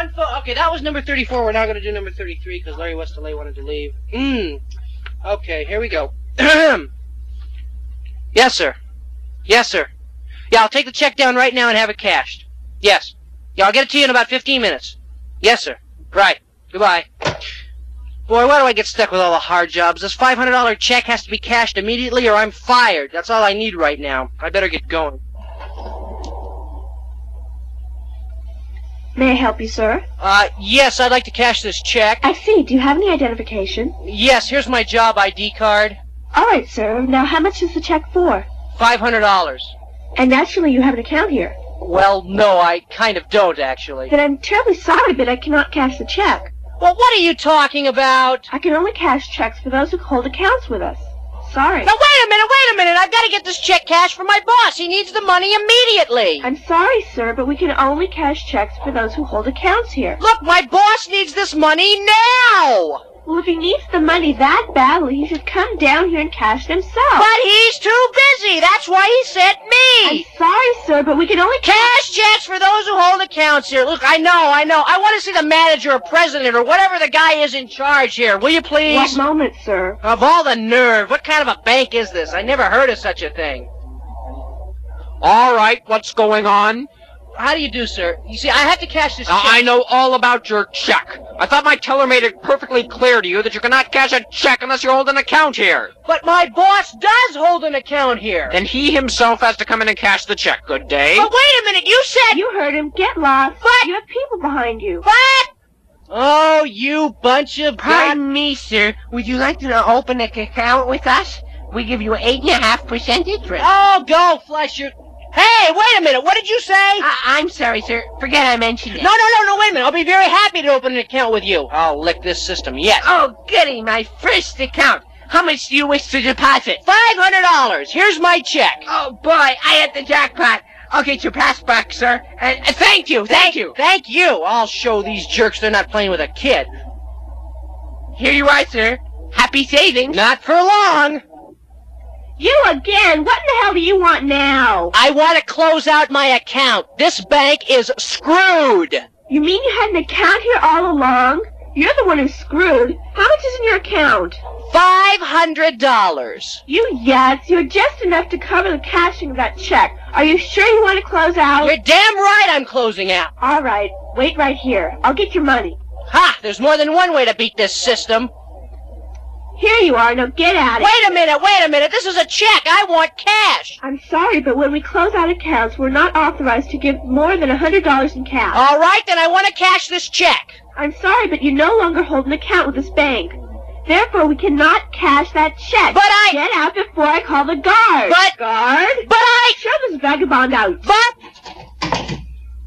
Okay, that was number 34. We're now going to do number 33 because Larry Westlake wanted to leave. Okay, here we go. Yes, sir. Yes, sir. Yeah, I'll take the check down right now and have it cashed. Yes. Yeah, I'll get it to you in about 15 minutes. Yes, sir. Right. Goodbye. Boy, why do I get stuck with all the hard jobs? This $500 check has to be cashed immediately or I'm fired. That's all I need right now. I better get going. May I help you, sir? Yes, I'd like to cash this check. I see. Do you have any identification? Yes, here's my job ID card. All right, sir. Now, how much is the check for? $500. And naturally, you have an account here. Well, no, I kind of don't, actually. Then I'm terribly sorry, but I cannot cash the check. Well, what are you talking about? I can only cash checks for those who hold accounts with us. Sorry. Now, wait a minute. I've got to get this check cashed for my boss. He needs the money immediately. I'm sorry, sir, but we can only cash checks for those who hold accounts here. Look, my boss needs this money now. Well, if he needs the money that badly, he should come down here and cash it himself. But he's too busy. That's why he sent me. I'm sorry, sir, but we can only cash checks for those who hold accounts here. Look, I know. I want to see the manager or president or whatever the guy is in charge here. Will you please? One moment, sir. Of all the nerve. What kind of a bank is this? I never heard of such a thing. All right, what's going on? How do you do, sir? You see, I have to cash this check. I know all about your check. I thought my teller made it perfectly clear to you that you cannot cash a check unless you hold an account here. But my boss does hold an account here. Then he himself has to come in and cash the check. Good day. But wait a minute, you said... You heard him. Get lost. But... You have people behind you. But... Oh, you bunch of... Pardon me, sir. Would you like to open an account with us? We give you 8.5% interest. Oh, go, Fletcher. Hey, wait a minute. What did you say? I'm sorry, sir. Forget I mentioned it. No, wait a minute. I'll be very happy to open an account with you. I'll lick this system, yes. Oh, goody, my first account. How much do you wish to deposit? $500. Here's my check. Oh, boy, I hit the jackpot. I'll get your passport, sir. Thank you. Thank you. I'll show these jerks they're not playing with a kid. Here you are, sir. Happy savings. Not for long. You again! What in the hell do you want now? I want to close out my account. This bank is screwed. You mean you had an account here all along? You're the one who's screwed. How much is in your account? $500. You yes, you're just enough to cover the cashing of that check. Are you sure you want to close out? You're damn right I'm closing out. All right, wait right here. I'll get your money. Ha! There's more than one way to beat this system. Here you are. Now get at it. Wait a minute. This is a check. I want cash. I'm sorry, but when we close out accounts, we're not authorized to give more than $100 in cash. All right, then I want to cash this check. I'm sorry, but you no longer hold an account with this bank. Therefore, we cannot cash that check. But I... Get out before I call the guard. But... Guard? But I... Show this vagabond out. But...